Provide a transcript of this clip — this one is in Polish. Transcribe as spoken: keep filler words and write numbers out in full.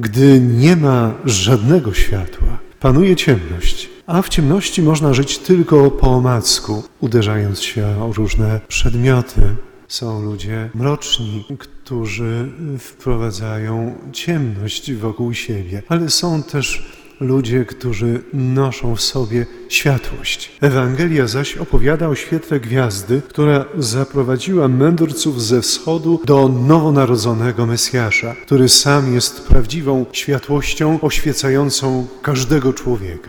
Gdy nie ma żadnego światła, panuje ciemność, a w ciemności można żyć tylko po omacku, uderzając się o różne przedmioty. Są ludzie mroczni, którzy wprowadzają ciemność wokół siebie, ale są też ludzie, którzy noszą w sobie światłość. Ewangelia zaś opowiada o świetle gwiazdy, która zaprowadziła mędrców ze wschodu do nowonarodzonego Mesjasza, który sam jest prawdziwą światłością oświecającą każdego człowieka.